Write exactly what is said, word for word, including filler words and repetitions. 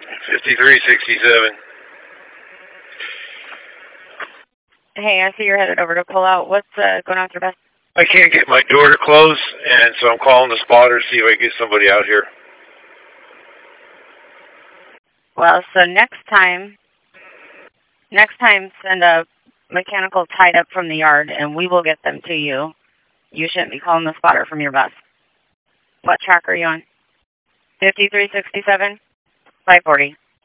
fifty-three sixty-seven. Hey, I see you're headed over to pull out. What's uh, going on with your bus? I can't get my door to close, and so I'm calling the spotter to see if I can get somebody out here. Well, so next time, next time send a mechanical tied up from the yard, and we will get them to you. You shouldn't be calling the spotter from your bus. What track are you on? fifty-three sixty-seven? five forty.